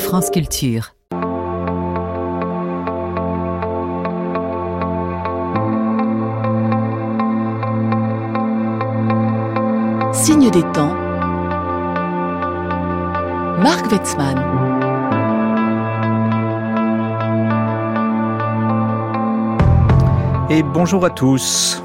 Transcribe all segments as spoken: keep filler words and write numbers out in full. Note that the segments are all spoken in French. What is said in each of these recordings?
France Culture. Signe des temps. Marc Wetzmann. Et bonjour à tous.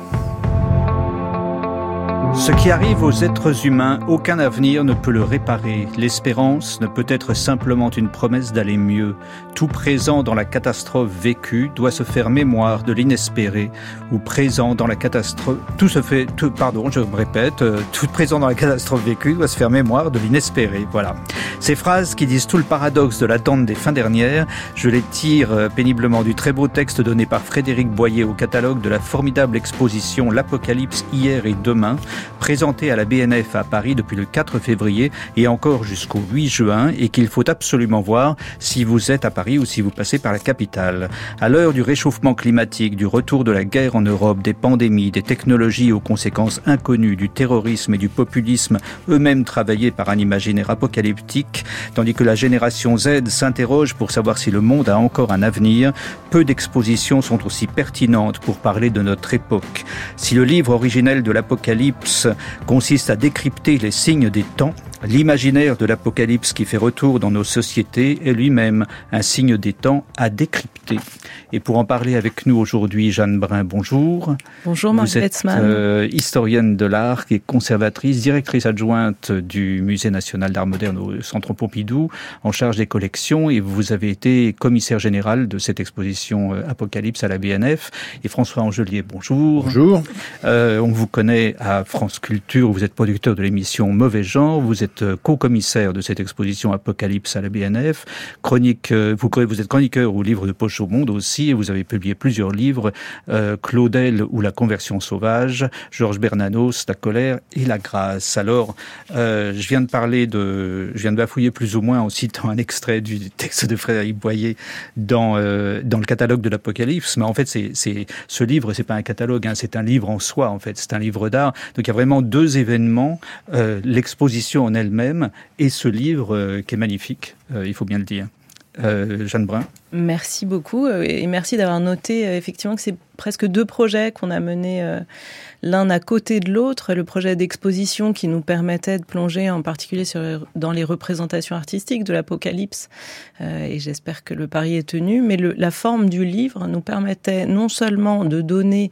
Ce qui arrive aux êtres humains, aucun avenir ne peut le réparer. L'espérance ne peut être simplement une promesse d'aller mieux. Tout présent dans la catastrophe vécue doit se faire mémoire de l'inespéré, ou présent dans la catastrophe... Tout se fait... Tout, pardon, je me répète. Euh, tout présent dans la catastrophe vécue doit se faire mémoire de l'inespéré. Voilà. Ces phrases qui disent tout le paradoxe de l'attente des fins dernières, je les tire euh, péniblement du très beau texte donné par Frédéric Boyer au catalogue de la formidable exposition L'Apocalypse hier et demain, présenté à la B N F à Paris depuis le quatre février et encore jusqu'au huit juin, et qu'il faut absolument voir si vous êtes à Paris ou si vous passez par la capitale. À l'heure du réchauffement climatique, du retour de la guerre en Europe, des pandémies, des technologies aux conséquences inconnues, du terrorisme et du populisme, eux-mêmes travaillés par un imaginaire apocalyptique, tandis que la génération Z s'interroge pour savoir si le monde a encore un avenir, peu d'expositions sont aussi pertinentes pour parler de notre époque. Si le livre originel de l'Apocalypse consiste à décrypter les signes des temps, l'imaginaire de l'Apocalypse qui fait retour dans nos sociétés est lui-même un signe des temps à décrypter. Et pour en parler avec nous aujourd'hui, Jeanne Brun, bonjour. Bonjour Marc Wetzmann. Vous êtes euh, historienne de l'art et conservatrice, directrice adjointe du Musée national d'art moderne au Centre Pompidou, en charge des collections, et vous avez été commissaire général de cette exposition euh, Apocalypse à la B N F. Et François Angelier, bonjour. Bonjour. Euh, on vous connaît à France Culture, où vous êtes producteur de l'émission Mauvais Genre, vous êtes co-commissaire de cette exposition Apocalypse à la B N F, chronique, vous, vous êtes chroniqueur au livre de Poche au Monde aussi, et vous avez publié plusieurs livres, euh, Claudel ou La conversion sauvage, Georges Bernanos, La colère et la grâce. Alors, euh, je viens de parler de, je viens de bafouiller plus ou moins en citant un extrait du texte de Frédéric Boyer dans, euh, dans le catalogue de l'Apocalypse, mais en fait, c'est, c'est, ce livre, c'est pas un catalogue, hein, c'est un livre en soi, en fait, c'est un livre d'art. Donc, il y a vraiment deux événements, euh, l'exposition en elle-même et ce livre euh, qui est magnifique, euh, il faut bien le dire. Euh, Jeanne Brun. Merci beaucoup et merci d'avoir noté euh, effectivement que c'est presque deux projets qu'on a menés euh, l'un à côté de l'autre. Le projet d'exposition qui nous permettait de plonger en particulier sur, dans les représentations artistiques de l'Apocalypse euh, et j'espère que le pari est tenu, mais le, la forme du livre nous permettait non seulement de donner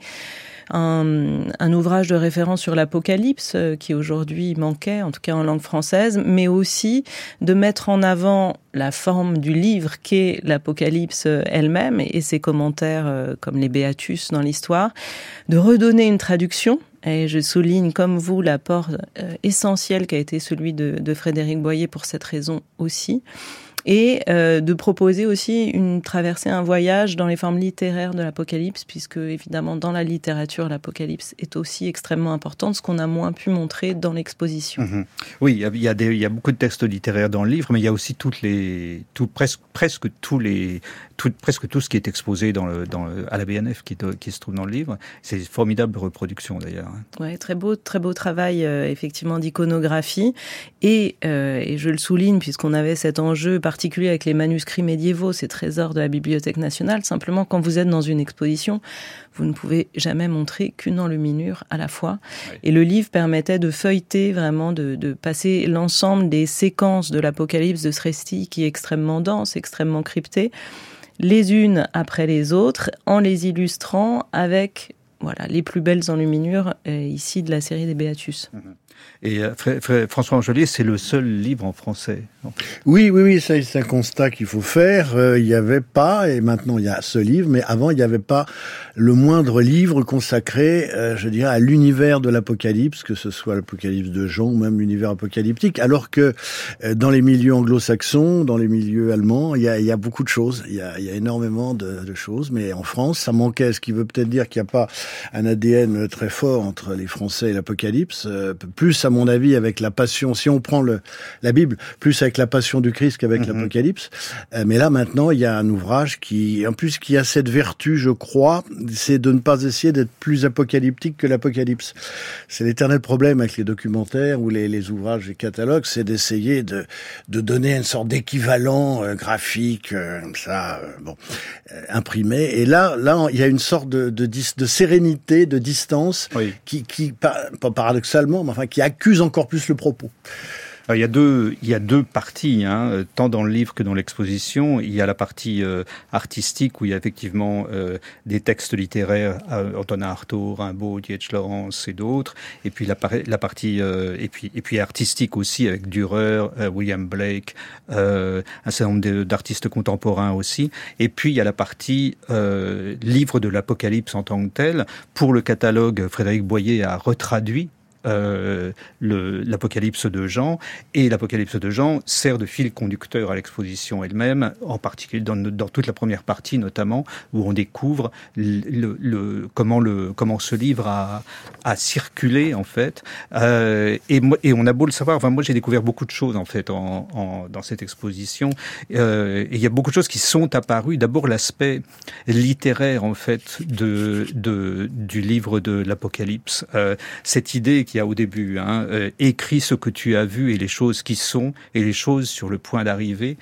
Un, un ouvrage de référence sur l'Apocalypse euh, qui aujourd'hui manquait, en tout cas en langue française, mais aussi de mettre en avant la forme du livre qu'est l'Apocalypse elle-même et ses commentaires euh, comme les Béatus dans l'histoire, de redonner une traduction. Et je souligne, comme vous, l'apport euh, essentiel qui a été celui de, de Frédéric Boyer pour cette raison aussi. Et euh, de proposer aussi une traversée, un voyage dans les formes littéraires de l'Apocalypse, puisque évidemment dans la littérature, l'Apocalypse est aussi extrêmement importante, ce qu'on a moins pu montrer dans l'exposition. Mmh. Oui, il y a, il y a des, il y a beaucoup de textes littéraires dans le livre, mais il y a aussi toutes les, tout, presque, presque tous les, tout, presque tout ce qui est exposé dans le, dans le, à la B N F qui, qui se trouve dans le livre. C'est une formidable reproduction d'ailleurs. Ouais, très beau, très beau travail euh, effectivement d'iconographie et, euh, et je le souligne puisqu'on avait cet enjeu particulier avec les manuscrits médiévaux, ces trésors de la Bibliothèque nationale. Simplement, quand vous êtes dans une exposition, vous ne pouvez jamais montrer qu'une enluminure à la fois. Oui. Et le livre permettait de feuilleter vraiment, de, de passer l'ensemble des séquences de l'Apocalypse de ce récit qui est extrêmement dense, extrêmement crypté, les unes après les autres, en les illustrant avec voilà, les plus belles enluminures euh, ici de la série des Béatus. Mmh. Et euh, Fr- Fr- François Angelier, c'est le seul livre en français. Oui, oui, oui, ça, c'est un constat qu'il faut faire. Euh, il n'y avait pas, et maintenant il y a ce livre, mais avant il n'y avait pas le moindre livre consacré, euh, je dirais, à l'univers de l'Apocalypse, que ce soit l'Apocalypse de Jean ou même l'univers apocalyptique, alors que euh, dans les milieux anglo-saxons, dans les milieux allemands, il y a, il y a beaucoup de choses. Il y a, il y a énormément de, de choses, mais en France, ça manquait, ce qui veut peut-être dire qu'il n'y a pas un A D N très fort entre les Français et l'Apocalypse, euh, plus plus, à mon avis, avec la passion, si on prend le, la Bible, plus avec la passion du Christ qu'avec mm-hmm. l'Apocalypse. Euh, mais là, maintenant, il y a un ouvrage qui, en plus, qui a cette vertu, je crois, c'est de ne pas essayer d'être plus apocalyptique que l'Apocalypse. C'est l'éternel problème avec les documentaires ou les, les ouvrages et catalogues, c'est d'essayer de, de donner une sorte d'équivalent euh, graphique, euh, comme ça, euh, bon, euh, imprimé. Et là, là, il y a une sorte de, de, de sérénité, de distance, oui. qui, qui, pas paradoxalement, mais enfin, qui accuse encore plus le propos. Alors, il y a deux, il y a deux parties, hein, tant dans le livre que dans l'exposition. Il y a la partie euh, artistique où il y a effectivement euh, des textes littéraires, euh, Antonin Artaud, Rimbaud, D H Lawrence et d'autres. Et puis la, la partie euh, et puis et puis artistique aussi avec Dürer, euh, William Blake, euh, un certain nombre d'artistes contemporains aussi. Et puis il y a la partie euh, livre de l'Apocalypse en tant que tel. Pour le catalogue, Frédéric Boyer a retraduit Euh, le, l'Apocalypse de Jean, et l'Apocalypse de Jean sert de fil conducteur à l'exposition elle-même, en particulier dans, dans toute la première partie notamment, où on découvre le, le, le, comment, le, comment ce livre a, a circulé en fait, euh, et, et on a beau le savoir, enfin, moi j'ai découvert beaucoup de choses en fait en, en, dans cette exposition, euh, et il y a beaucoup de choses qui sont apparues. D'abord l'aspect littéraire en fait de, de, du livre de l'Apocalypse, euh, cette idée qu'il y a au début, hein, euh, écris ce que tu as vu et les choses qui sont et les choses sur le point d'arriver.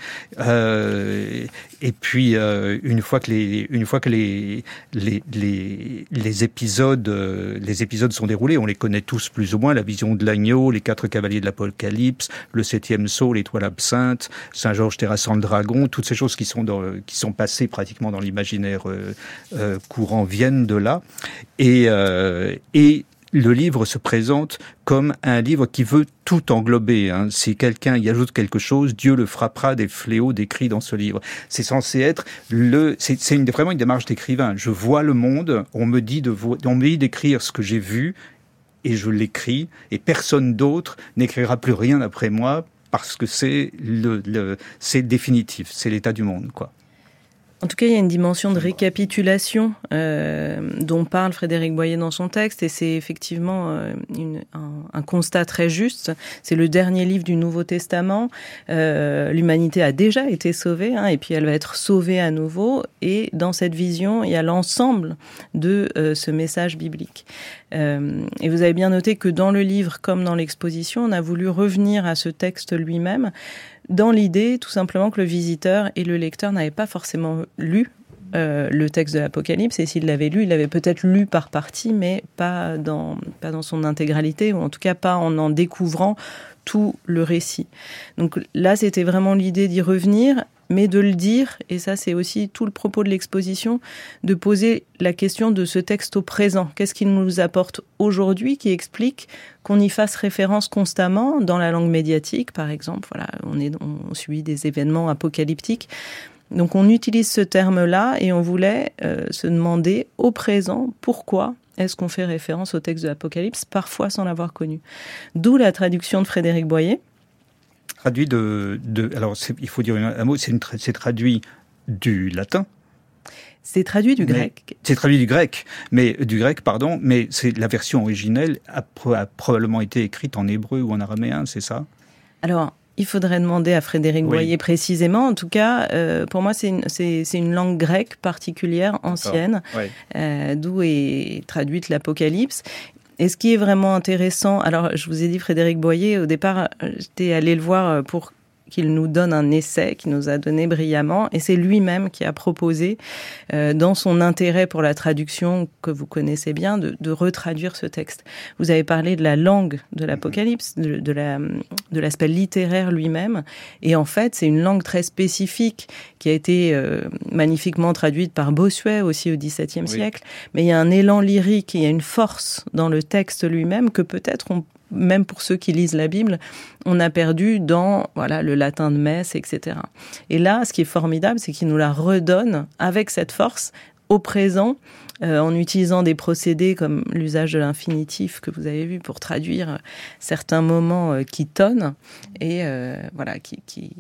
Euh, et puis euh, une fois que les une fois que les les les, les épisodes euh, les épisodes sont déroulés, on les connaît tous plus ou moins, la vision de l'agneau, les quatre cavaliers de l'Apocalypse, le septième sceau, l'étoile absinthe, Saint Georges terrassant le dragon, toutes ces choses qui sont dans, qui sont passées pratiquement dans l'imaginaire euh, euh, courant viennent de là, et euh, et le livre se présente comme un livre qui veut tout englober. Hein. Si quelqu'un y ajoute quelque chose, Dieu le frappera des fléaux décrits dans ce livre. C'est censé être le, c'est, c'est une, vraiment une démarche d'écrivain. Je vois le monde, on me dit de, on me dit d'écrire ce que j'ai vu, et je l'écris, et personne d'autre n'écrira plus rien après moi, parce que c'est le, le c'est définitif, c'est l'état du monde, quoi. En tout cas, il y a une dimension de récapitulation euh, dont parle Frédéric Boyer dans son texte, et c'est effectivement euh, une, un, un constat très juste. C'est le dernier livre du Nouveau Testament. Euh, l'humanité a déjà été sauvée, hein, et puis elle va être sauvée à nouveau. Et dans cette vision, il y a l'ensemble de euh, ce message biblique. Euh, et vous avez bien noté que dans le livre, comme dans l'exposition, on a voulu revenir à ce texte lui-même, dans l'idée, tout simplement, que le visiteur et le lecteur n'avaient pas forcément lu euh, le texte de l'Apocalypse, et s'il l'avait lu, il l'avait peut-être lu par partie, mais pas dans, pas dans son intégralité, ou en tout cas pas en en découvrant tout le récit. Donc là, c'était vraiment l'idée d'y revenir, mais de le dire, et ça c'est aussi tout le propos de l'exposition, de poser la question de ce texte au présent. Qu'est-ce qu'il nous apporte aujourd'hui qui explique qu'on y fasse référence constamment dans la langue médiatique, par exemple. Voilà, on, est, on subit des événements apocalyptiques. Donc on utilise ce terme-là et on voulait euh, se demander au présent pourquoi est-ce qu'on fait référence au texte de l'Apocalypse, parfois sans l'avoir connu. D'où la traduction de Frédéric Boyer. Traduit de, de alors c'est, il faut dire un mot, c'est, une, c'est traduit du latin. C'est traduit du mais, grec. C'est traduit du grec, mais du grec, pardon. Mais c'est la version originelle a, a probablement été écrite en hébreu ou en araméen, c'est ça ? Alors, il faudrait demander à Frédéric oui. Boyer précisément. En tout cas, euh, pour moi, c'est une, c'est, c'est une langue grecque particulière, ancienne, oui. euh, d'où est traduite l'Apocalypse. Et ce qui est vraiment intéressant, alors je vous ai dit Frédéric Boyer, au départ, j'étais allée le voir pour qu'il nous donne un essai qu'il nous a donné brillamment, et c'est lui-même qui a proposé, euh, dans son intérêt pour la traduction que vous connaissez bien, de, de retraduire ce texte. Vous avez parlé de la langue de l'Apocalypse, de, de, la, de l'aspect littéraire lui-même, et en fait, c'est une langue très spécifique qui a été euh, magnifiquement traduite par Bossuet aussi au dix-septième oui. siècle, mais il y a un élan lyrique, il y a une force dans le texte lui-même que peut-être on même pour ceux qui lisent la Bible, on a perdu dans voilà le latin de messe, et cetera. Et là, ce qui est formidable, c'est qu'il nous la redonne avec cette force au présent, euh, en utilisant des procédés comme l'usage de l'infinitif que vous avez vu pour traduire certains moments euh, qui tonnent et euh, voilà qui, qui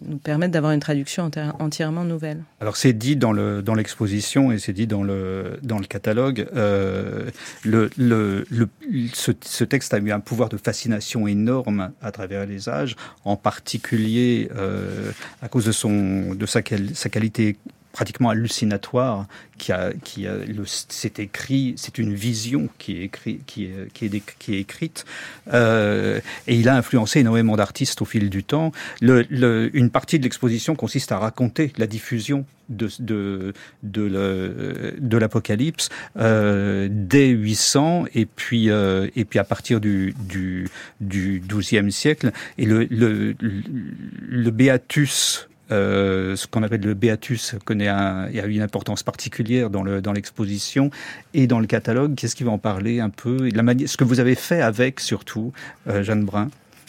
nous permettent d'avoir une traduction enti- entièrement nouvelle. Alors c'est dit dans le dans l'exposition et c'est dit dans le dans le catalogue. Euh, le, le le ce, ce texte a eu un pouvoir de fascination énorme à travers les âges, en particulier euh, à cause de son de sa sa qualité pratiquement hallucinatoire, qui a, qui a, le, c'est écrit, c'est une vision qui est écrit, qui est, qui est, qui est écrite, euh, et il a influencé énormément d'artistes au fil du temps. Le, le, une partie de l'exposition consiste à raconter la diffusion de, de, de, le, de l'Apocalypse euh, dès huit cents, et puis, euh, et puis à partir du, du, du douzième siècle, et le, le, le, le Beatus, Euh, ce qu'on appelle le Beatus connaît un, il y a une importance particulière dans, le, dans l'exposition et dans le catalogue. Qu'est-ce qui va en parler un peu, et la manière, ce que vous avez fait avec, surtout, euh, Jeanne Brun?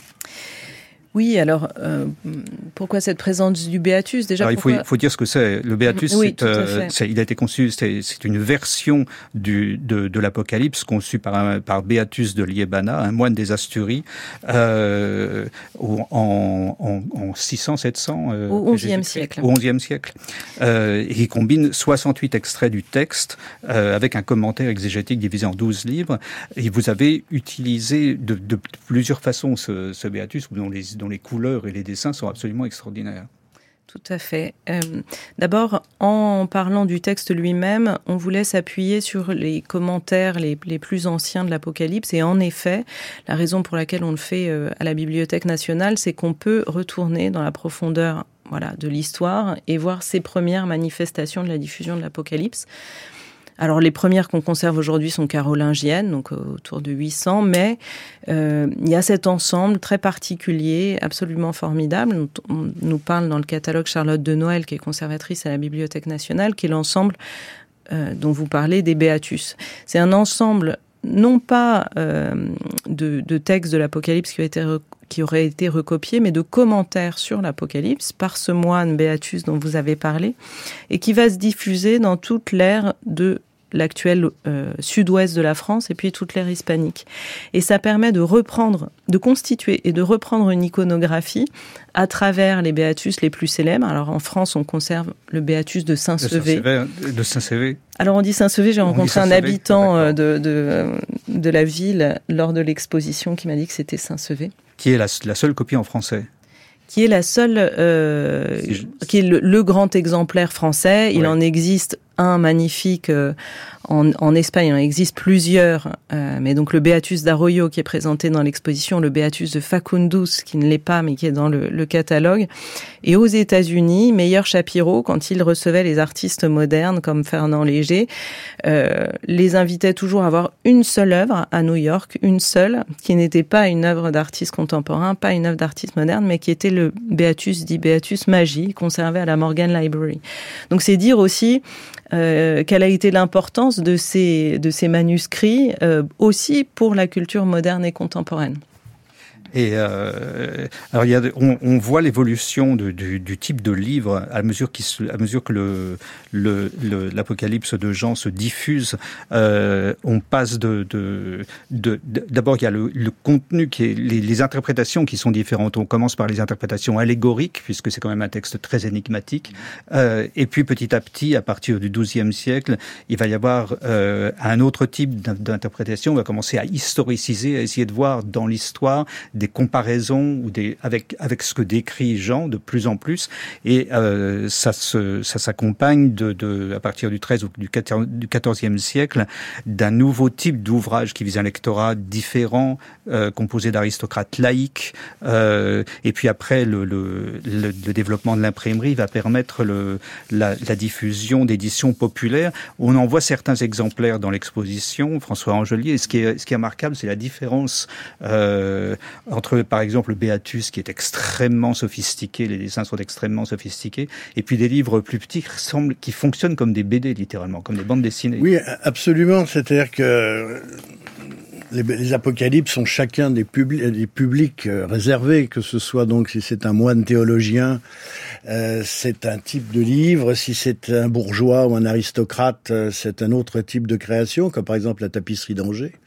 Oui, alors, euh, pourquoi cette présence du Beatus déjà? Alors, il faut, pourquoi... il faut dire ce que c'est. Le Beatus, oui, c'est, euh, c'est, il a été conçu, c'est, c'est une version du, de, de l'Apocalypse conçue par, un, par Beatus de Liébana, un moine des Asturies, euh, en, en, en six cents, sept cents. Euh, au onzième siècle. Au onzième siècle. Euh, et il combine soixante-huit extraits du texte euh, avec un commentaire exégétique divisé en douze livres. Et vous avez utilisé de, de plusieurs façons ce, ce Beatus, dont les, dont les couleurs et les dessins sont absolument extraordinaires. Tout à fait. Euh, d'abord, en parlant du texte lui-même, on voulait s'appuyer sur les commentaires les, les plus anciens de l'Apocalypse. Et en effet, la raison pour laquelle on le fait euh, à la Bibliothèque nationale, c'est qu'on peut retourner dans la profondeur, voilà, de l'histoire et voir ces premières manifestations de la diffusion de l'Apocalypse. Alors, les premières qu'on conserve aujourd'hui sont carolingiennes, donc autour de huit cents, mais euh, il y a cet ensemble très particulier, absolument formidable. On nous parle dans le catalogue Charlotte de Noël, qui est conservatrice à la Bibliothèque nationale, qui est l'ensemble euh, dont vous parlez des Beatus. C'est un ensemble, non pas euh, de, de textes de l'Apocalypse qui ont été rec- qui auraient été recopiés, mais de commentaires sur l'Apocalypse par ce moine Beatus dont vous avez parlé, et qui va se diffuser dans toute l'ère de l'actuel euh, sud-ouest de la France et puis toute l'ère hispanique. Et ça permet de reprendre, de constituer et de reprendre une iconographie à travers les Beatus les plus célèbres. Alors en France, on conserve le Beatus de Saint-Sevé. De Saint-Sevé. Alors on dit Saint-Sevé, j'ai on rencontré un Saint-Sevé. habitant euh, de, de, de la ville lors de l'exposition qui m'a dit que c'était Saint-Sevé. Qui est la, la seule copie en français. Qui est la seule, euh, si je... qui est le, le grand exemplaire français. Il ouais. en existe un magnifique euh, en, en Espagne, il en existe plusieurs, euh, mais donc le Beatus d'Arroyo qui est présenté dans l'exposition, le Beatus de Facundus qui ne l'est pas mais qui est dans le, le catalogue. Et aux États-Unis, Meyer Shapiro, quand il recevait les artistes modernes comme Fernand Léger, euh, les invitait toujours à avoir une seule œuvre à New York, une seule, qui n'était pas une œuvre d'artiste contemporain, pas une œuvre d'artiste moderne, mais qui était le Beatus dit Beatus Magie, conservé à la Morgan Library. Donc c'est dire aussi Euh, quelle a été l'importance de ces, de ces manuscrits euh, aussi pour la culture moderne et contemporaine. Et euh, alors il y a, on, on voit l'évolution de, du, du type de livre à mesure, qui, à mesure que le, le, le, l'Apocalypse de Jean se diffuse. Euh, on passe de, de, de, de d'abord il y a le, le contenu qui est les, les interprétations qui sont différentes. On commence par les interprétations allégoriques puisque c'est quand même un texte très énigmatique. Euh, et puis petit à petit, à partir du douzième siècle, il va y avoir euh, un autre type d'interprétation. On va commencer à historiciser, à essayer de voir dans l'histoire des comparaisons ou des avec avec ce que décrit Jean de plus en plus, et euh, ça se ça s'accompagne de, de à partir du treizième ou du quatorzième siècle d'un nouveau type d'ouvrage qui vise un lectorat différent, euh, composé d'aristocrates laïcs, euh, et puis après le, le le le développement de l'imprimerie va permettre le la, la diffusion d'éditions populaires. On en voit certains exemplaires dans l'exposition, François Angelier, et ce qui est ce qui est remarquable, c'est la différence euh, entre, par exemple, le Beatus, qui est extrêmement sophistiqué, les dessins sont extrêmement sophistiqués, et puis des livres plus petits qui, ressemblent, qui fonctionnent comme des B D, littéralement, comme des bandes dessinées. Oui, absolument. C'est-à-dire que les, les apocalypses sont chacun des, publi- des publics euh, réservés, que ce soit donc si c'est un moine théologien, euh, c'est un type de livre, si c'est un bourgeois ou un aristocrate, euh, c'est un autre type de création, comme par exemple la tapisserie d'Angers.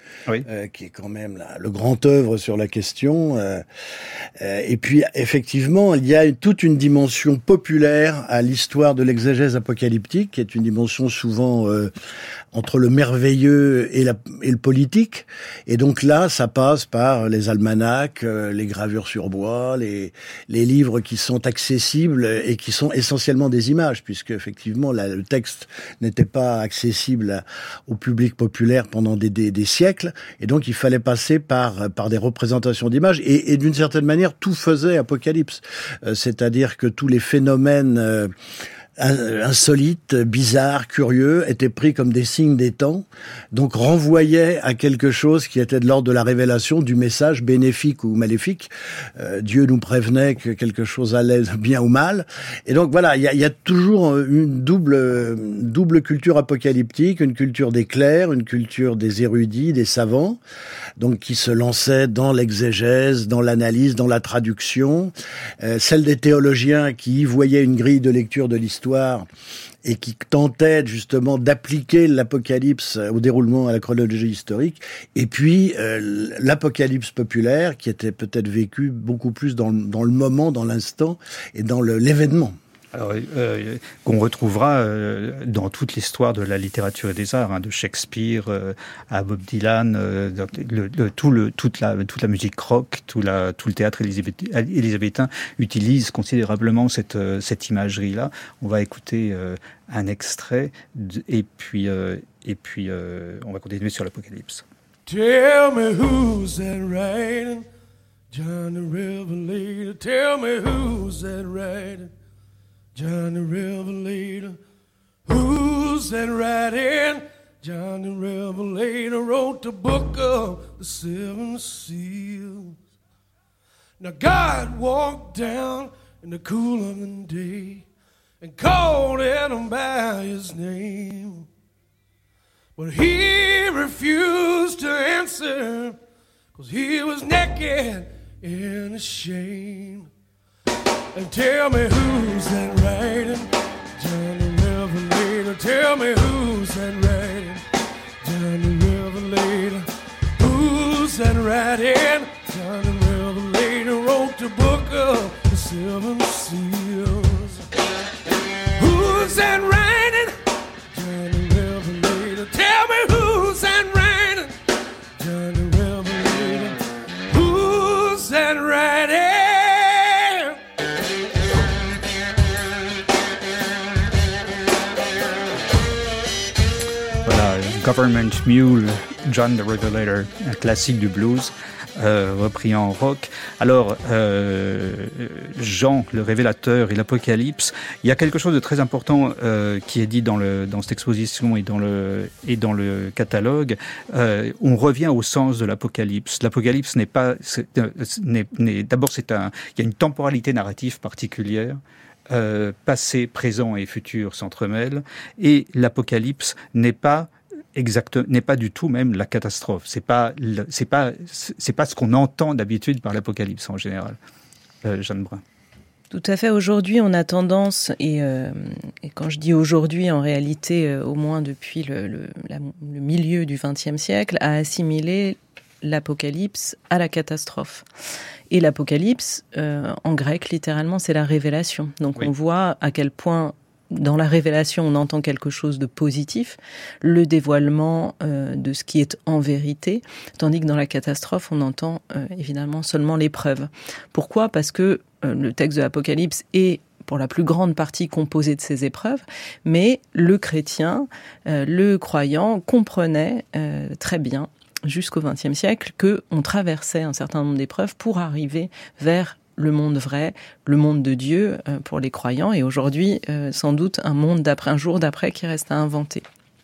oui. euh, qui est quand même la, le grand œuvre sur la question. Euh, euh, et puis, effectivement, il y a toute une dimension populaire à l'histoire de l'exégèse apocalyptique, qui est une dimension souvent euh, entre le merveilleux et, la, et le politique. Et donc là, ça passe par les almanachs, euh, les gravures sur bois, les, les livres qui sont accessibles et qui sont essentiellement des images, puisque effectivement, là, le texte n'était pas accessible à, au public populaire pendant des, des, des siècles. Et donc, il fallait passer par, par des représentations d'images. Et, et d'une certaine manière, tout faisait Apocalypse. Euh, c'est-à-dire que tous les phénomènes euh, insolites, bizarres, curieux, étaient pris comme des signes des temps, donc renvoyaient à quelque chose qui était de l'ordre de la révélation, du message bénéfique ou maléfique. Euh, Dieu nous prévenait que quelque chose allait bien ou mal. Et donc voilà, il y a, y a toujours une double, double culture apocalyptique, une culture des clercs, une culture des érudits, des savants, donc qui se lançaient dans l'exégèse, dans l'analyse, dans la traduction, euh, celle des théologiens qui y voyaient une grille de lecture de l'histoire et qui tentait justement d'appliquer l'Apocalypse au déroulement, à la chronologie historique, et puis euh, l'Apocalypse populaire qui était peut-être vécu beaucoup plus dans, dans le moment, dans l'instant et dans le, l'événement. Alors, euh, qu'on retrouvera euh, dans toute l'histoire de la littérature et des arts, hein, de Shakespeare euh, à Bob Dylan, euh, le, le, tout le, toute, la, toute la musique rock, tout, la, tout le théâtre élisabétain, élisabétain utilise considérablement cette, euh, cette imagerie-là. On va écouter euh, un extrait de, et puis, euh, et puis euh, on va continuer sur l'Apocalypse. Tell me who's that riding, John the Revelator. Tell me who's that riding, John the Revelator. Who's that riding? John the Revelator wrote the book of the seven seals. Now God walked down in the cool of the day and called him by his name. But he refused to answer, 'cause he was naked and ashamed. And tell me who's that writing, John the Revelator. Tell me who's that writing, John the Revelator. Who's that writing, John the Revelator wrote the book of the seven seals. Who's that writing, John the Revelator. Tell me who's that writing, John the Revelator. Who's that writing? Government Mule, John the Revelator, un classique du blues, euh, repris en rock. Alors, euh, Jean, le révélateur et l'Apocalypse, il y a quelque chose de très important euh, qui est dit dans, le, dans cette exposition et dans le, et dans le catalogue. Euh, on revient au sens de l'Apocalypse. L'Apocalypse n'est pas... C'est, n'est, n'est, d'abord, c'est un, il y a une temporalité narrative particulière. Euh, passé, présent et futur s'entremêlent. Et l'Apocalypse n'est pas... Exact, n'est pas du tout même la catastrophe. C'est pas, c'est pas, c'est pas ce qu'on entend d'habitude par l'Apocalypse en général. Euh, Jeanne Brun. Tout à fait. Aujourd'hui, on a tendance, et, euh, et quand je dis aujourd'hui, en réalité, euh, au moins depuis le, le, la, le milieu du vingtième siècle, à assimiler l'Apocalypse à la catastrophe. Et l'Apocalypse, euh, en grec, littéralement, c'est la révélation. Donc oui. On voit à quel point dans la révélation, on entend quelque chose de positif, le dévoilement euh, de ce qui est en vérité, tandis que dans la catastrophe, on entend euh, évidemment seulement l'épreuve. Pourquoi ? Parce que euh, le texte de l'Apocalypse est pour la plus grande partie composé de ces épreuves, mais le chrétien, euh, le croyant comprenait euh, très bien jusqu'au vingtième siècle qu'on traversait un certain nombre d'épreuves pour arriver vers le monde vrai, le monde de Dieu euh, pour les croyants, et aujourd'hui, euh, sans doute, un monde d'après, un jour d'après qui reste à inventer.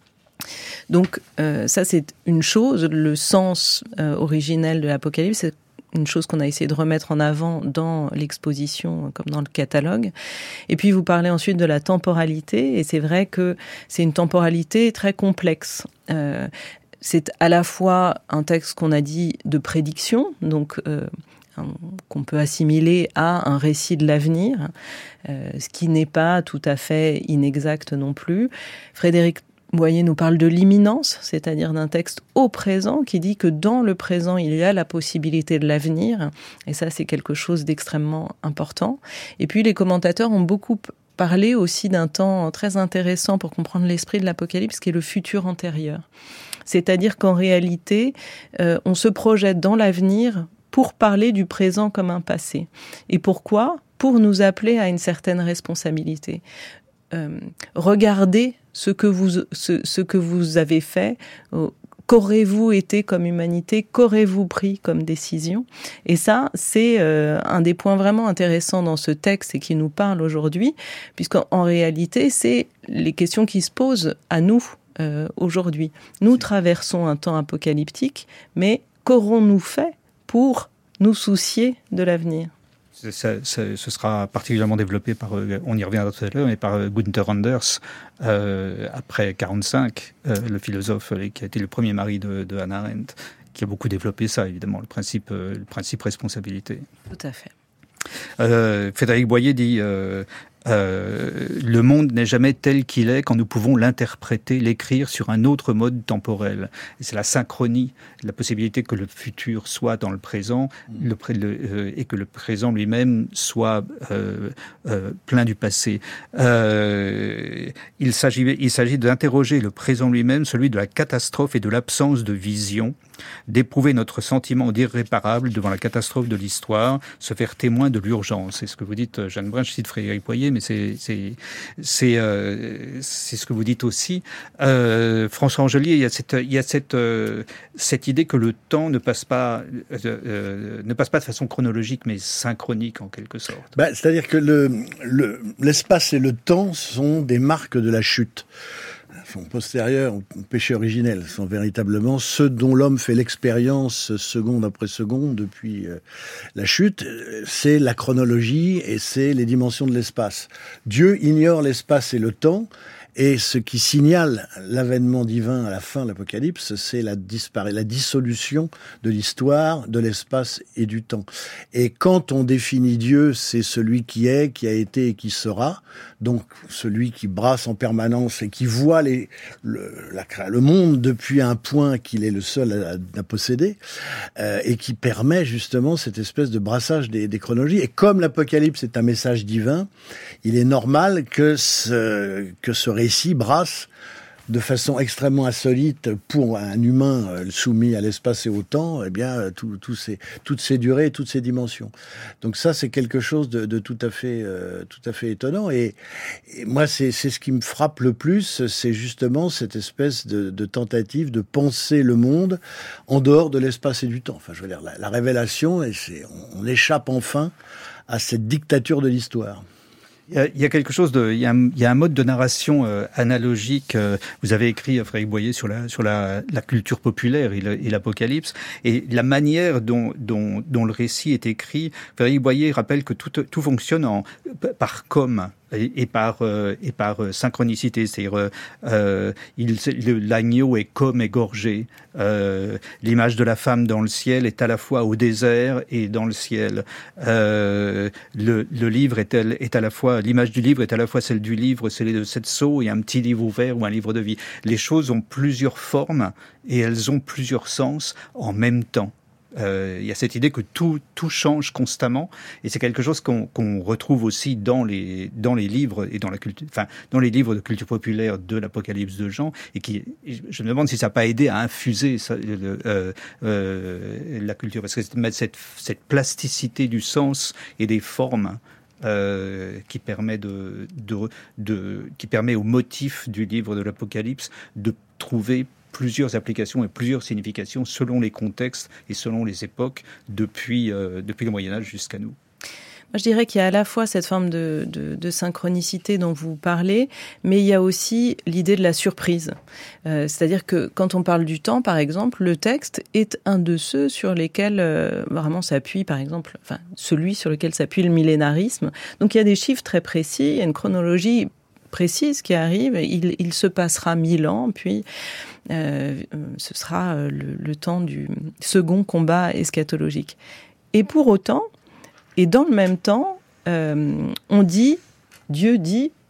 Donc, euh, ça, c'est une chose. Le sens euh, originel de l'Apocalypse, c'est une chose qu'on a essayé de remettre en avant dans l'exposition, comme dans le catalogue. Et puis, vous parlez ensuite de la temporalité, et c'est vrai que c'est une temporalité très complexe. Euh, c'est à la fois un texte qu'on a dit de prédiction, donc... Euh, qu'on peut assimiler à un récit de l'avenir, euh, ce qui n'est pas tout à fait inexact non plus. Frédéric Boyer nous parle de l'imminence, c'est-à-dire d'un texte au présent qui dit que dans le présent, il y a la possibilité de l'avenir. Et ça, c'est quelque chose d'extrêmement important. Et puis, les commentateurs ont beaucoup parlé aussi d'un temps très intéressant pour comprendre l'esprit de l'Apocalypse, qui est le futur antérieur. C'est-à-dire qu'en réalité, euh, on se projette dans l'avenir pour parler du présent comme un passé. Et pourquoi ? Pour nous appeler à une certaine responsabilité. Euh, regardez ce que vous, ce, ce que vous avez fait, euh, qu'aurez-vous été comme humanité, qu'aurez-vous pris comme décision ? Et ça, c'est euh, un des points vraiment intéressants dans ce texte et qui nous parle aujourd'hui, puisqu'en en réalité, c'est les questions qui se posent à nous euh, aujourd'hui. Nous traversons un temps apocalyptique, mais qu'aurons-nous fait pour nous soucier de l'avenir ? Ça, ça, ce sera particulièrement développé par, on y reviendra tout à l'heure, mais par Gunther Anders, euh, après quarante-cinq, euh, le philosophe qui a été le premier mari de, de Hannah Arendt, qui a beaucoup développé ça, évidemment, le principe, euh, le principe responsabilité. Tout à fait. Euh, Frédéric Boyer dit euh, euh, le monde n'est jamais tel qu'il est quand nous pouvons l'interpréter, l'écrire sur un autre mode temporel. Et c'est la synchronie, la possibilité que le futur soit dans le présent mmh. le, le, euh, et que le présent lui-même soit euh, euh, plein du passé. Euh, il s'agit, il s'agit d'interroger le présent lui-même, celui de la catastrophe et de l'absence de vision, d'éprouver notre sentiment d'irréparable devant la catastrophe de l'histoire, se faire témoin de l'urgence. C'est ce que vous dites, Jeanne Brun, je cite Frédéric Boyer, mais c'est, c'est, c'est, euh, c'est ce que vous dites aussi. Euh, François Angelier, il y a cette, il y a cette, euh, cette idée que le temps ne passe pas, euh, euh, ne passe pas de façon chronologique, mais synchronique en quelque sorte. Bah, c'est-à-dire que le, le, l'espace et le temps sont des marques de la chute. Sont postérieurs au péché originel, sont véritablement ceux dont l'homme fait l'expérience seconde après seconde depuis euh, la chute. C'est la chronologie et c'est les dimensions de l'espace. Dieu ignore l'espace et le temps, et ce qui signale l'avènement divin à la fin de l'Apocalypse, c'est la, dispara- la dissolution de l'histoire, de l'espace et du temps. Et quand on définit Dieu, c'est celui qui est, qui a été et qui sera, donc celui qui brasse en permanence et qui voit les, le, la, le monde depuis un point qu'il est le seul à, à posséder, euh, et qui permet justement cette espèce de brassage des, des chronologies. Et comme l'Apocalypse est un message divin, il est normal que ce, que ce récit brasse de façon extrêmement insolite pour un humain soumis à l'espace et au temps, eh bien, tout, tout ces, toutes ces durées, toutes ces dimensions. Donc ça, c'est quelque chose de, de tout à fait, euh, tout à fait étonnant. Et, et moi, c'est, c'est ce qui me frappe le plus, c'est justement cette espèce de, de tentative de penser le monde en dehors de l'espace et du temps. Enfin, je veux dire, la, la révélation, et c'est, on, on échappe enfin à cette dictature de l'histoire. Il y, a, il y a quelque chose de, il y a un, il y a un mode de narration euh, analogique. Euh, vous avez écrit, euh, Frédéric Boyer, sur la sur la, la culture populaire et, le, et l'Apocalypse, et la manière dont, dont dont le récit est écrit. Frédéric Boyer rappelle que tout tout fonctionne en par com. Et par euh, et par euh, synchronicité, c'est-à-dire euh, il, le, l'agneau est comme égorgé. Euh, l'image de la femme dans le ciel est à la fois au désert et dans le ciel. Euh, le, le livre est, est à la fois l'image du livre est à la fois celle du livre, celle de cette sceau et un petit livre ouvert ou un livre de vie. Les choses ont plusieurs formes et elles ont plusieurs sens en même temps. Euh, il y a cette idée que tout tout change constamment, et c'est quelque chose qu'on qu'on retrouve aussi dans les dans les livres et dans la culture, enfin dans les livres de culture populaire de l'Apocalypse de Jean, et qui, je me demande si ça n'a pas aidé à infuser ça, euh, euh, la culture, parce que cette cette plasticité du sens et des formes Euh, qui permet de, de, de qui permet au motif du livre de l'Apocalypse de trouver plusieurs applications et plusieurs significations selon les contextes et selon les époques, depuis, euh, depuis le Moyen-Âge jusqu'à nous. Moi, je dirais qu'il y a à la fois cette forme de, de, de synchronicité dont vous parlez, mais il y a aussi l'idée de la surprise. Euh, c'est-à-dire que quand on parle du temps, par exemple, le texte est un de ceux sur lesquels euh, vraiment s'appuie, par exemple, enfin, celui sur lequel s'appuie le millénarisme. Donc il y a des chiffres très précis, il y a une chronologie précise qui arrive, il, il se passera mille ans, puis euh, ce sera le, le temps du second combat eschatologique. Et pour autant, et dans le même temps, euh, on dit, Dieu dit,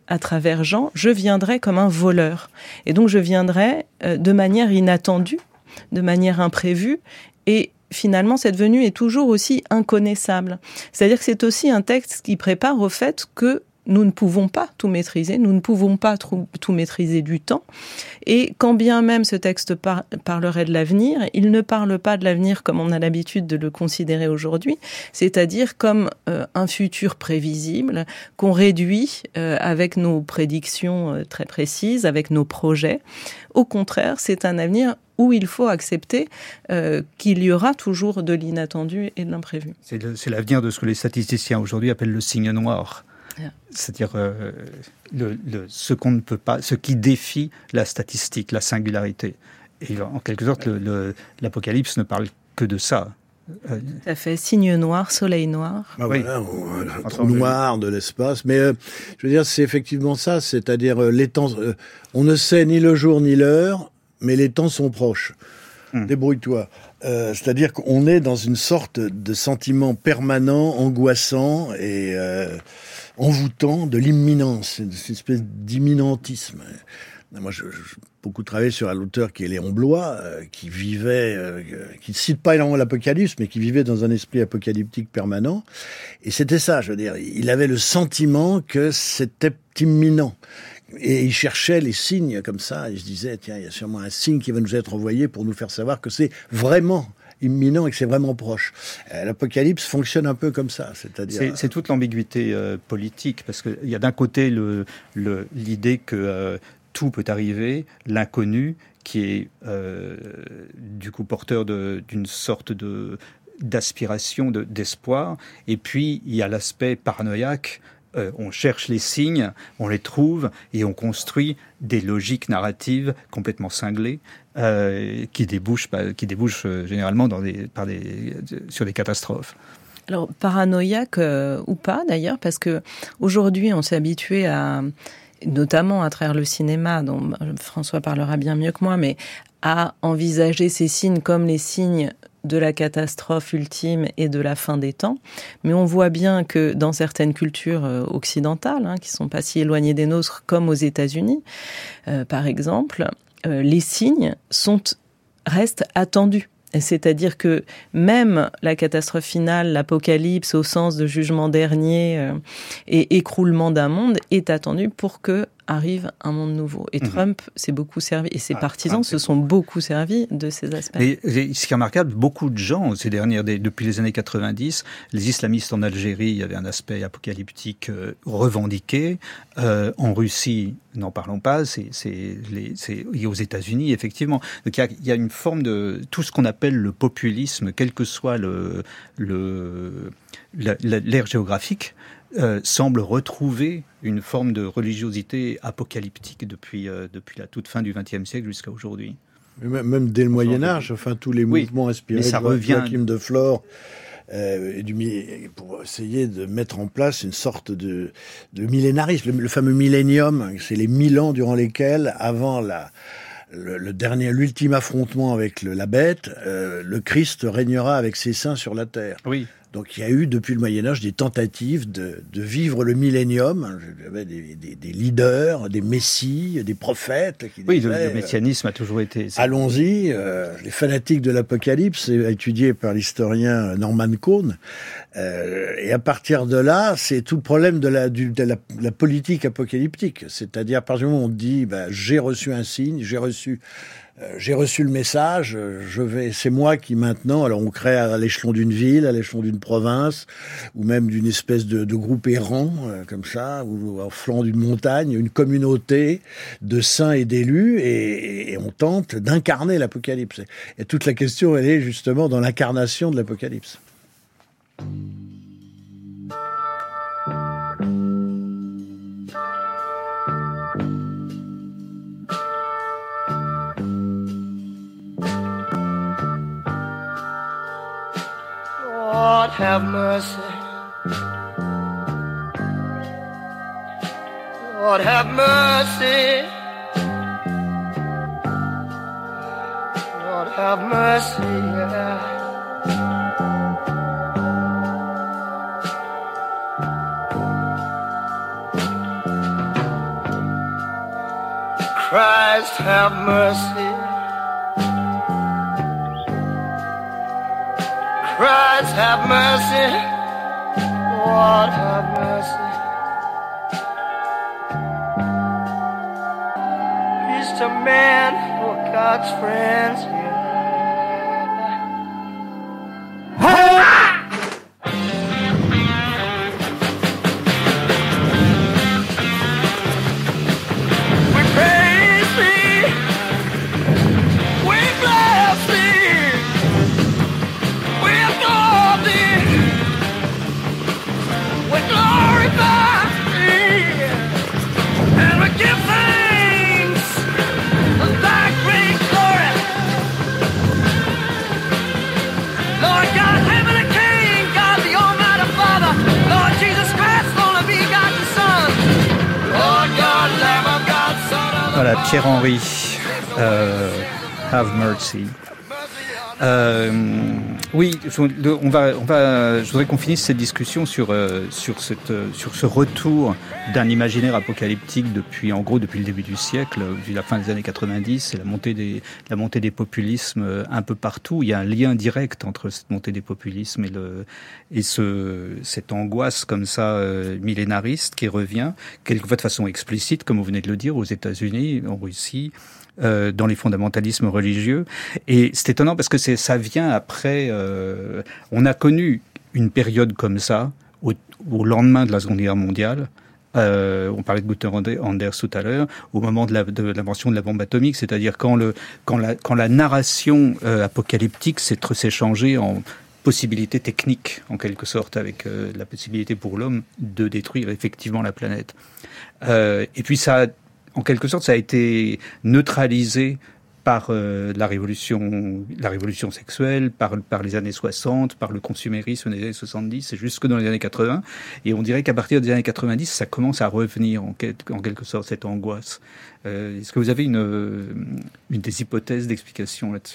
à travers Jean, je viendrai comme un voleur. Et donc je viendrai euh, de manière inattendue, de manière imprévue, et finalement, cette venue est toujours aussi inconnaissable. C'est-à-dire que c'est aussi un texte qui prépare au fait que nous ne pouvons pas tout maîtriser, nous ne pouvons pas tout, tout maîtriser du temps. Et quand bien même ce texte par, parlerait de l'avenir, il ne parle pas de l'avenir comme on a l'habitude de le considérer aujourd'hui, c'est-à-dire comme euh, un futur prévisible qu'on réduit euh, avec nos prédictions euh, très précises, avec nos projets. Au contraire, c'est un avenir où il faut accepter euh, qu'il y aura toujours de l'inattendu et de l'imprévu. C'est, le, c'est l'avenir de ce que les statisticiens aujourd'hui appellent le signe noir. C'est-à-dire euh, le, le, ce qu'on ne peut pas, ce qui défie la statistique, la singularité. Et en quelque sorte, le, le, l'Apocalypse ne parle que de ça. Euh, Tout à fait. Signe noir, soleil noir. Ah, oui. Voilà, on, un trou noir de l'espace. Mais euh, je veux dire, c'est effectivement ça. C'est-à-dire, euh, les temps, euh, on ne sait ni le jour ni l'heure, mais les temps sont proches. Hum. Débrouille-toi. Euh, c'est-à-dire qu'on est dans une sorte de sentiment permanent, angoissant et euh, envoûtant de l'imminence, c'est une espèce d'imminentisme. Moi, je, je beaucoup travaillé sur un auteur qui est Léon Bloy, euh, qui vivait, euh, qui ne cite pas énormément l'Apocalypse, mais qui vivait dans un esprit apocalyptique permanent. Et c'était ça, je veux dire. Il avait le sentiment que c'était imminent. Et il cherchait les signes comme ça, et je disais, tiens, il y a sûrement un signe qui va nous être envoyé pour nous faire savoir que c'est vraiment imminent et que c'est vraiment proche. Euh, L'Apocalypse fonctionne un peu comme ça, c'est-à-dire... C'est, c'est toute l'ambiguïté euh, politique, parce qu'il y a d'un côté le, le, l'idée que euh, tout peut arriver, l'inconnu, qui est euh, du coup porteur de, d'une sorte de, d'aspiration, de, d'espoir, et puis il y a l'aspect paranoïaque. Euh, on cherche les signes, on les trouve et on construit des logiques narratives complètement cinglées euh, qui débouchent, bah, qui débouchent euh, généralement dans des, par des, sur des catastrophes. Alors paranoïaque euh, ou pas d'ailleurs, parce que aujourd'hui on s'est habitué à, notamment à travers le cinéma, dont François parlera bien mieux que moi, mais à envisager ces signes comme les signes de la catastrophe ultime et de la fin des temps. Mais on voit bien que dans certaines cultures occidentales, hein, qui ne sont pas si éloignées des nôtres, comme aux États-Unis, euh, par exemple, euh, les signes sont, restent attendus. C'est-à-dire que même la catastrophe finale, l'apocalypse au sens de jugement dernier euh, et écroulement d'un monde est attendue pour que arrive un monde nouveau. Et mmh. Trump s'est beaucoup servi, et ses ah, partisans ah, se sont beaucoup servis de ces aspects. Et, et ce qui est remarquable, beaucoup de gens, ces dernières, des, depuis les années quatre-vingt-dix, les islamistes en Algérie, il y avait un aspect apocalyptique euh, revendiqué. Euh, en Russie, n'en parlons pas, c'est, c'est, les, c'est et aux États-Unis, effectivement. Donc il y a, il y a une forme de tout ce qu'on appelle le populisme, quel que soit le, le, la, la, l'ère géographique. Euh, semble retrouver une forme de religiosité apocalyptique depuis, euh, depuis la toute fin du vingtième siècle jusqu'à aujourd'hui. Même, même dès le Moyen-Âge, enfin tous les oui, mouvements inspirés de Joachim de Flore, euh, et du, pour essayer de mettre en place une sorte de, de millénarisme, le, le fameux millénium, c'est les mille ans durant lesquels, avant la... Le, le dernier, l'ultime affrontement avec le, la bête, euh, le Christ régnera avec ses saints sur la terre. Oui. Donc il y a eu depuis le Moyen-Âge des tentatives de, de vivre le millénium. Il y avait des, des, des leaders, des messies, des prophètes. Qui oui, disaient, le, le messianisme a toujours été... Allons-y, euh, les fanatiques de l'Apocalypse, étudiés par l'historien Norman Cohn. Euh, et à partir de là, c'est tout le problème de la, du, de la, la politique apocalyptique. C'est-à-dire, à partir du moment où on dit bah, « j'ai reçu un signe, j'ai reçu... » Euh, j'ai reçu le message, je vais, c'est moi qui maintenant, alors on crée à l'échelon d'une ville, à l'échelon d'une province, ou même d'une espèce de, de groupe errant, euh, comme ça, ou au flanc d'une montagne, une communauté de saints et d'élus, et, et on tente d'incarner l'Apocalypse. Et toute la question, elle est justement dans l'incarnation de l'Apocalypse. Lord have mercy. Lord have mercy. Lord have mercy. Yeah. Christ have mercy. Christ have mercy. Lord have mercy. He's the man for God's friends. Voilà, Thierry Henry, euh, Have Mercy. Euh, oui, on va, on va. Je voudrais qu'on finisse cette discussion sur euh, sur cette sur ce retour d'un imaginaire apocalyptique depuis, en gros, depuis le début du siècle, depuis la fin des années quatre-vingt-dix, et la montée des la montée des populismes un peu partout. Il y a un lien direct entre cette montée des populismes et le et ce cette angoisse comme ça euh, millénariste qui revient quelquefois de façon explicite, comme vous venez de le dire, aux États-Unis, en Russie. Euh, dans les fondamentalismes religieux. Et c'est étonnant parce que c'est, ça vient après... Euh, on a connu une période comme ça au, au lendemain de la Seconde Guerre mondiale. Euh, on parlait de Gunther Anders tout à l'heure, au moment de, la, de l'invention de la bombe atomique, c'est-à-dire quand, le, quand, la, quand la narration euh, apocalyptique s'est, s'est changée en possibilité technique, en quelque sorte, avec euh, la possibilité pour l'homme de détruire effectivement la planète. Euh, et puis ça a En quelque sorte, ça a été neutralisé par euh, la révolution, la révolution sexuelle, par, par les années soixante, par le consumérisme des années soixante-dix, et jusque dans les années quatre-vingts. Et on dirait qu'à partir des années quatre-vingt-dix, ça commence à revenir, en, quel, en quelque sorte, cette angoisse. Euh, est-ce que vous avez une, une des hypothèses d'explication là-dessus ?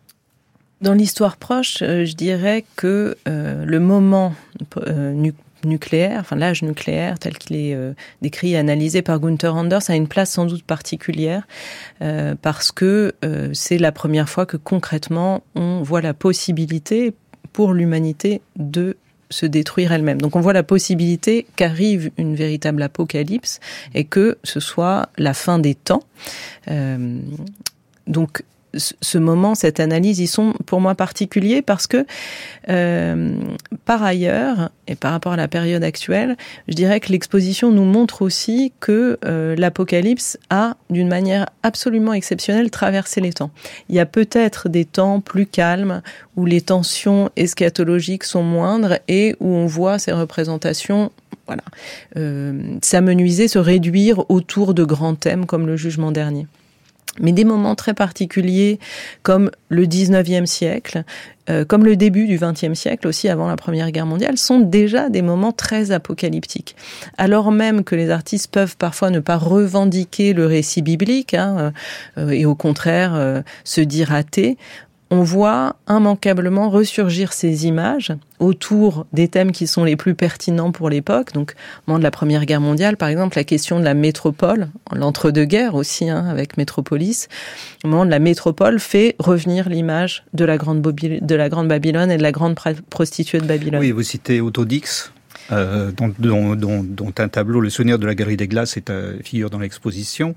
Dans l'histoire proche, euh, je dirais que euh, le moment euh, nu- nucléaire, enfin l'âge nucléaire tel qu'il est euh, décrit et analysé par Gunther Anders a une place sans doute particulière euh, parce que euh, c'est la première fois que concrètement on voit la possibilité pour l'humanité de se détruire elle-même. Donc on voit la possibilité qu'arrive une véritable apocalypse et que ce soit la fin des temps. Euh, donc ce moment, cette analyse, ils sont pour moi particuliers parce que euh, par ailleurs, et par rapport à la période actuelle, je dirais que l'exposition nous montre aussi que euh, l'apocalypse a, d'une manière absolument exceptionnelle, traversé les temps. Il y a peut-être des temps plus calmes où les tensions eschatologiques sont moindres et où on voit ces représentations voilà, euh, s'amenuiser, se réduire autour de grands thèmes comme le jugement dernier. Mais des moments très particuliers comme le dix-neuvième siècle, euh, comme le début du vingtième siècle, aussi avant la Première Guerre mondiale, sont déjà des moments très apocalyptiques. Alors même que les artistes peuvent parfois ne pas revendiquer le récit biblique hein, euh, et au contraire euh, se dire athées, on voit immanquablement ressurgir ces images autour des thèmes qui sont les plus pertinents pour l'époque. Donc, au moment de la Première Guerre mondiale, par exemple, la question de la métropole, l'entre-deux-guerres aussi, hein, avec Métropolis. Au moment de la métropole, fait revenir l'image de la grande, Bobi- de la grande Babylone et de la grande pra- prostituée de Babylone. Oui, vous citez Otto Dix. Euh, dont, dont, dont, dont un tableau, Le Souvenir de la Galerie des Glaces, est euh, figure dans l'exposition.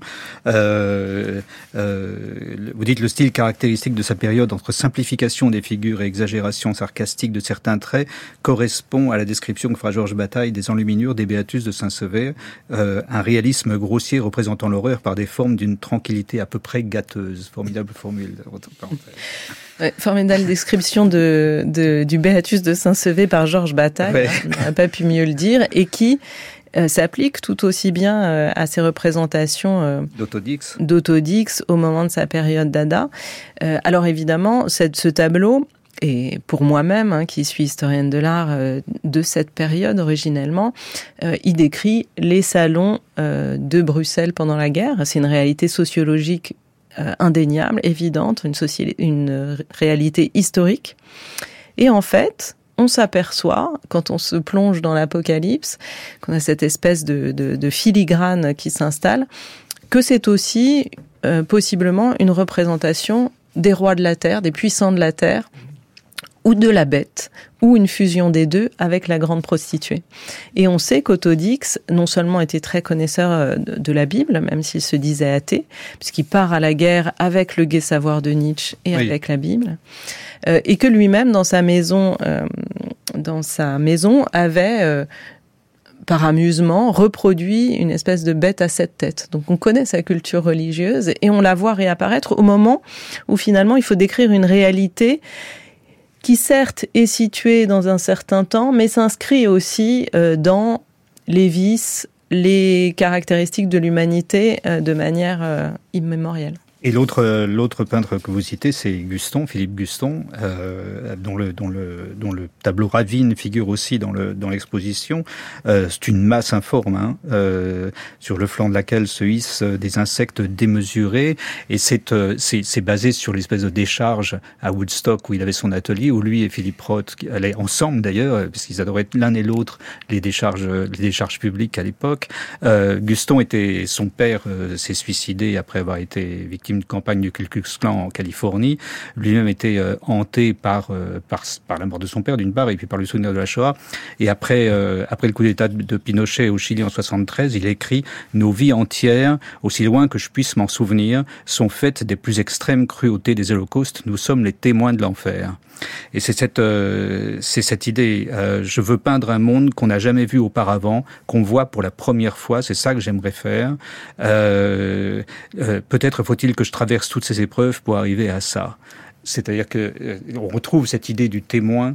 Euh, euh, vous dites le style caractéristique de sa période entre simplification des figures et exagération sarcastique de certains traits correspond à la description que fera Georges Bataille des enluminures des Béatus de Saint-Sever, euh, un réalisme grossier représentant l'horreur par des formes d'une tranquillité à peu près gâteuse. Formidable formule. Ouais, formidable description de, de, du Béatus de Saint-Sever par Georges Bataille, ouais. hein, on n'a pas pu mieux le dire, et qui euh, s'applique tout aussi bien euh, à ces représentations euh, d'Otto Dix. d'Otto Dix au moment de sa période Dada. Euh, alors évidemment, cette, ce tableau, et pour moi-même, hein, qui suis historienne de l'art euh, de cette période originellement, euh, il décrit les salons euh, de Bruxelles pendant la guerre. C'est une réalité sociologique Euh, indéniable, évidente, une, société, une réalité historique. Et en fait, on s'aperçoit, quand on se plonge dans l'apocalypse, qu'on a cette espèce de, de, de filigrane qui s'installe, que c'est aussi euh, possiblement une représentation des rois de la terre, des puissants de la terre, ou de la bête, ou une fusion des deux avec la grande prostituée. Et on sait qu'Autodix, non seulement était très connaisseur de, de la Bible, même s'il se disait athée, puisqu'il part à la guerre avec le gai savoir de Nietzsche et oui. avec la Bible, euh, et que lui-même, dans sa maison, euh, dans sa maison, avait... Euh, par amusement, reproduit une espèce de bête à sept têtes. Donc on connaît sa culture religieuse et on la voit réapparaître au moment où finalement il faut décrire une réalité qui certes est située dans un certain temps, mais s'inscrit aussi euh, dans les vices, les caractéristiques de l'humanité euh, de manière euh, immémorielle. Et l'autre, l'autre peintre que vous citez, c'est Guston, Philippe Guston, euh, dont, le, dont, le, dont le tableau Ravine figure aussi dans, le, dans l'exposition. Euh, c'est une masse informe, hein, euh, sur le flanc de laquelle se hissent des insectes démesurés. Et c'est, euh, c'est, c'est basé sur l'espèce de décharge à Woodstock où il avait son atelier, où lui et Philippe Roth allaient ensemble d'ailleurs, puisqu'ils adoraient l'un et l'autre les décharges, les décharges publiques à l'époque. Euh, Guston était, son père euh, s'est suicidé après avoir été victime de campagne du Ku Klux Klan en Californie. Lui-même était euh, hanté par, euh, par par la mort de son père d'une part et puis par le souvenir de la Shoah. Et après euh, après le coup d'État de, de Pinochet au Chili en soixante-treize, il écrit « Nos vies entières, aussi loin que je puisse m'en souvenir, sont faites des plus extrêmes cruautés des holocaustes. Nous sommes les témoins de l'enfer. » Et c'est cette euh, c'est cette idée. Euh, je veux peindre un monde qu'on n'a jamais vu auparavant, qu'on voit pour la première fois. C'est ça que j'aimerais faire. Euh, euh, peut-être faut-il que je traverse toutes ces épreuves pour arriver à ça. C'est-à-dire que euh, on retrouve cette idée du témoin,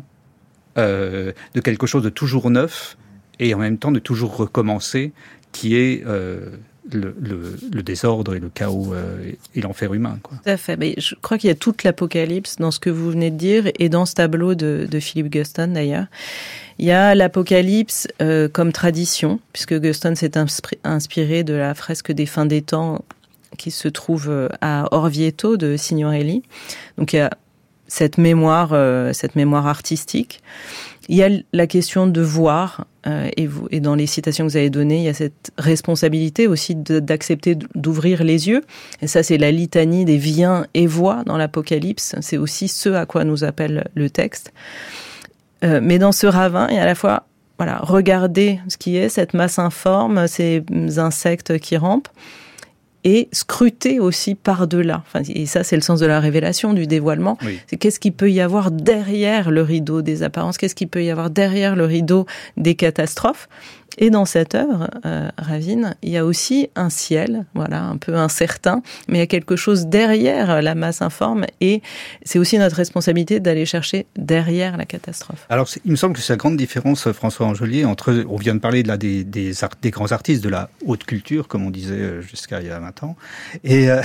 euh, de quelque chose de toujours neuf et en même temps de toujours recommencer, qui est euh, Le, le, le désordre et le chaos euh, et l'enfer humain, quoi. Tout à fait. Mais je crois qu'il y a toute l'apocalypse dans ce que vous venez de dire et dans ce tableau de, de Philippe Guston d'ailleurs. Il y a l'apocalypse euh, comme tradition, puisque Guston s'est insp- inspiré de la fresque des fins des temps qui se trouve à Orvieto de Signorelli. Donc il y a cette mémoire, euh, cette mémoire artistique. Il y a la question de voir, euh, et, vous, et dans les citations que vous avez données, il y a cette responsabilité aussi de, d'accepter d'ouvrir les yeux. Et ça, c'est la litanie des viens et voix dans l'Apocalypse. C'est aussi ce à quoi nous appelle le texte. Euh, mais dans ce ravin, il y a à la fois, voilà, regarder ce qui est, cette masse informe, ces insectes qui rampent, et scruter aussi par-delà. Enfin, et ça, c'est le sens de la révélation, du dévoilement. Oui. C'est qu'est-ce qu'il peut y avoir derrière le rideau des apparences, qu'est-ce qu'il peut y avoir derrière le rideau des catastrophes. Et dans cette œuvre, euh, Ravine, il y a aussi un ciel, voilà, un peu incertain, mais il y a quelque chose derrière la masse informe, et c'est aussi notre responsabilité d'aller chercher derrière la catastrophe. Alors, il me semble que c'est la grande différence, François Angelier, entre, on vient de parler de là des, des, art, des grands artistes de la haute culture, comme on disait jusqu'à il y a vingt ans, et, euh,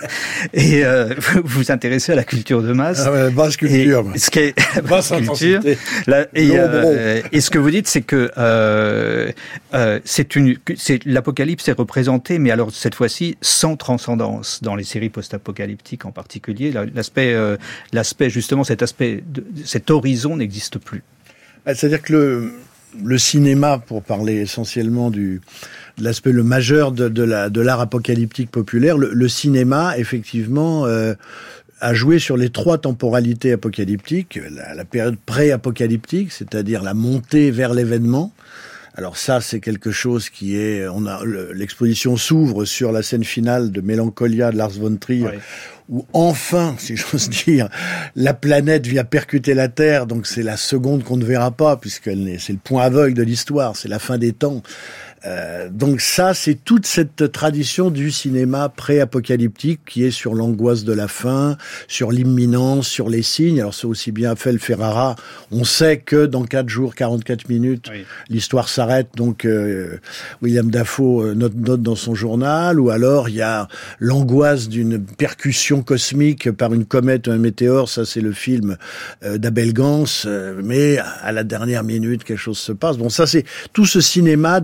et euh, vous vous intéressez à la culture de masse. Ah ouais, basse culture. Et, ce qui est basse culture. Là, et, euh, et ce que vous dites, c'est que euh, Euh, c'est une, c'est, l'apocalypse est représenté, mais alors cette fois-ci sans transcendance dans les séries post-apocalyptiques en particulier. L'aspect, euh, l'aspect justement, cet aspect, de, cet horizon n'existe plus. C'est-à-dire que le, le cinéma, pour parler essentiellement du de l'aspect le majeur de, de, la, de l'art apocalyptique populaire, le, le cinéma effectivement euh, a joué sur les trois temporalités apocalyptiques, la, la période pré-apocalyptique, c'est-à-dire la montée vers l'événement. Alors ça, c'est quelque chose qui est... On a l'exposition s'ouvre sur la scène finale de Mélancolia de Lars von Trier, oui. Où enfin, si j'ose dire, la planète vient percuter la Terre. Donc c'est la seconde qu'on ne verra pas, puisqu'elle est, c'est le point aveugle de l'histoire, c'est la fin des temps. Euh, donc ça, c'est toute cette tradition du cinéma pré-apocalyptique qui est sur l'angoisse de la fin, sur l'imminence, sur les signes. Alors c'est aussi bien Abel Ferrara. On sait que dans quatre jours, quarante-quatre minutes, oui. L'histoire s'arrête. Donc euh, William Dafoe euh, note, note dans son journal. Ou alors il y a l'angoisse d'une percussion cosmique par une comète ou un météore. Ça, c'est le film euh, d'Abel Gance. Euh, mais à la dernière minute, quelque chose se passe. Bon, ça, c'est tout ce cinéma de la peur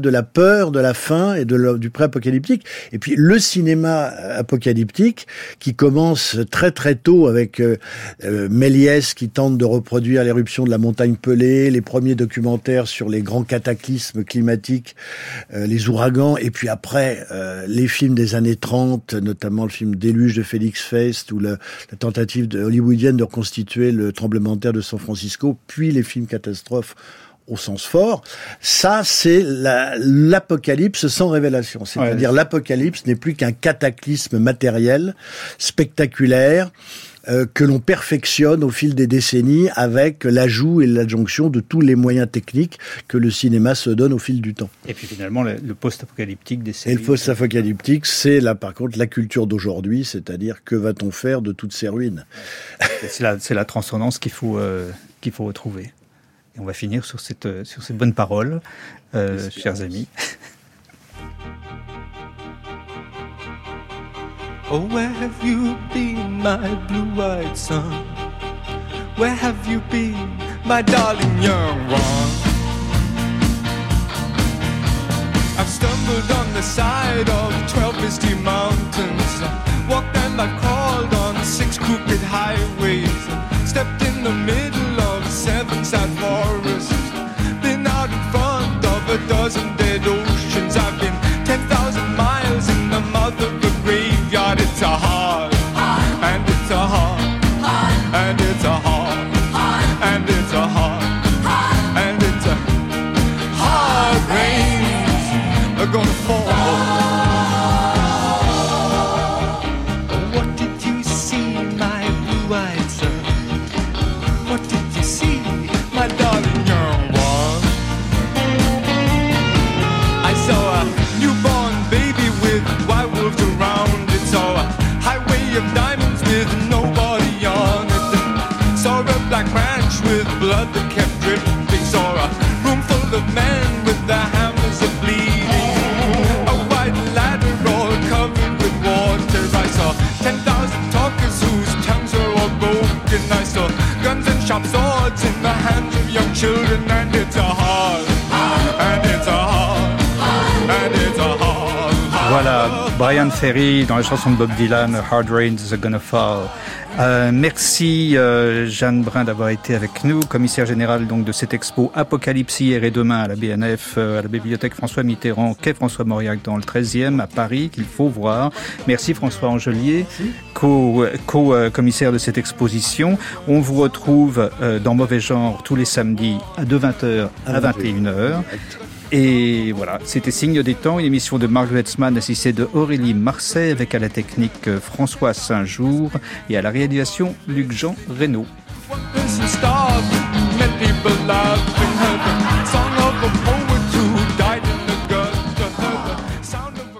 peur de la fin et de le, du pré-apocalyptique. Et puis le cinéma apocalyptique qui commence très très tôt avec euh, euh, Méliès qui tente de reproduire l'éruption de la montagne Pelée, les premiers documentaires sur les grands cataclysmes climatiques, euh, les ouragans, et puis après euh, les films des années trente, notamment le film Déluge de Félix Feist ou le, la tentative de, hollywoodienne de reconstituer le tremblement de terre de San Francisco, puis les films catastrophes au sens fort. Ça, c'est la, l'apocalypse sans révélation. C'est-à-dire ouais. l'apocalypse n'est plus qu'un cataclysme matériel, spectaculaire, euh, que l'on perfectionne au fil des décennies avec l'ajout et l'adjonction de tous les moyens techniques que le cinéma se donne au fil du temps. Et puis finalement, le, le post-apocalyptique des séries. Et le post-apocalyptique, c'est là, par contre, la culture d'aujourd'hui, c'est-à-dire que va-t-on faire de toutes ces ruines ? C'est la, c'est la transcendance qu'il faut, euh, qu'il faut retrouver. Et on va finir sur cette, sur cette bonne parole, euh, chers amis. Oh, where have you been, my blue-eyed son? Where have you been, my darling young one? I've stumbled on the side of twelve misty mountains, walked and I crawled on six crooked highways, stepped in the middle of seven sad forests, been out in front of a dozen dead oceans. I've been ten thousand miles in the mouth of the graveyard. It's a hard, and it's a hard, and it's a hard, and it's a hard, and it's a hard rains are gonna fall. What did you see, my blue-eyed son? What did you see, my darling young one? I saw a newborn baby with white wolves around it. Saw a highway of diamonds with nobody on it. Saw a black branch with blood that kept dripping. Saw a room full of men with their hammers of bleeding. A white ladder all covered with water. I saw ten thousand talkers whose tongues were all broken. I saw guns and sharp swords in the hands of young children. And it's a hard, and it's a hard, and it's a hard, hard. Voilà, Brian Ferry dans la chanson de Bob Dylan, Hard Rains Are Gonna Fall. Euh, merci euh, Jeanne Brun d'avoir été avec nous, commissaire générale donc de cette expo Apocalypse hier et demain à la B N F, euh, à la bibliothèque François Mitterrand, quai François Mauriac dans le treizième à Paris, qu'il faut voir. Merci François Angelier, co, co euh, commissaire de cette exposition. On vous retrouve euh, dans Mauvais Genre tous les samedis de vingt heures à vingt et une heures. Et voilà, c'était Signe des Temps, une émission de Marc Wetzmann assistée de Aurélie Marseille avec à la technique François Saint-Jour et à la réalisation Luc-Jean Reynaud.